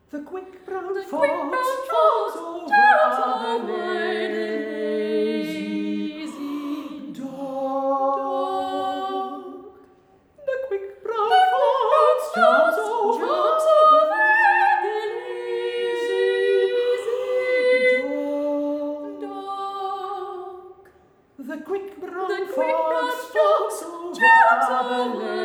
The quick brown fox jumps over the lazy dog. The quick brown fox jumps over the lazy dog. The quick brown fox jumps over the